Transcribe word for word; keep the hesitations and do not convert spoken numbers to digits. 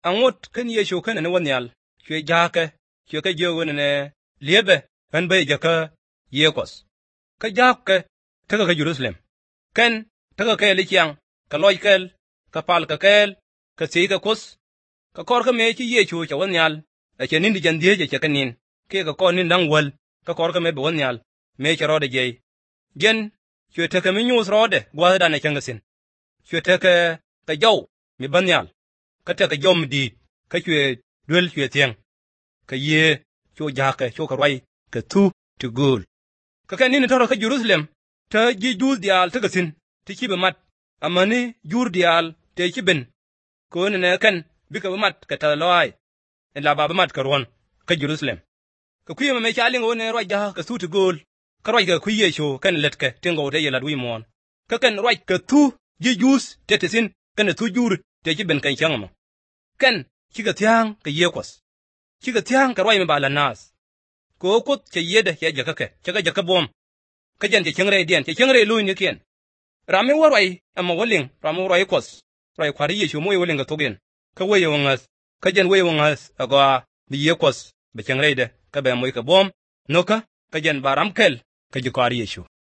angot kan Yesu kan ne wanyal chwe jake chwe ka je won ne liebe kan be jaka yekos ka jake ta ka Jerusalem kan ta ka le kyang ka loy kel ka pal ka kel ka sei ka kos ka kor ka me chi Yesu cha wanyal a che nin di jan die je ka nin ke ka kon nin dang wal ka kor ka me be wanyal me cha rode je gen chwe ta ka mi nyus rode gwa da na changasin chwe ta ka ka jaw mi banyal ka ta ka jom di ka chwe duel chwe tieng ka ye cho jake cho ka roi ka tu to gol ka kan nin toro ka Jerusalem ta ji jus dial ta gasin ti ki be mat amani jur dial te ki ben ko ne kan bi ka be mat ka ta loy en la ba be mat ka ron ka Jerusalem ka kuyi me chaling o ne roi ja ka su to gol ka roi ka kuyi cho kan let ka tingo te yela dui mon ka kan roi ka tu ji jus te te sin kan tu jur te ki ben kan chang mo kan ki ga tiang ka yekos ki ga tiang ka roi me ba la nas ko kot che yede ya jaka ke chaka jaka bom ka jan che chengre dien che chengre lu ni kien rame waroi amma woling rame waroi kos roi kwari Yesu mo woling ga togen ka waye wangas ka jan waye wangas agwa bi yekos be chengre de ka be mo ka bom noka ka jan baram kel ka ji kwari Yesu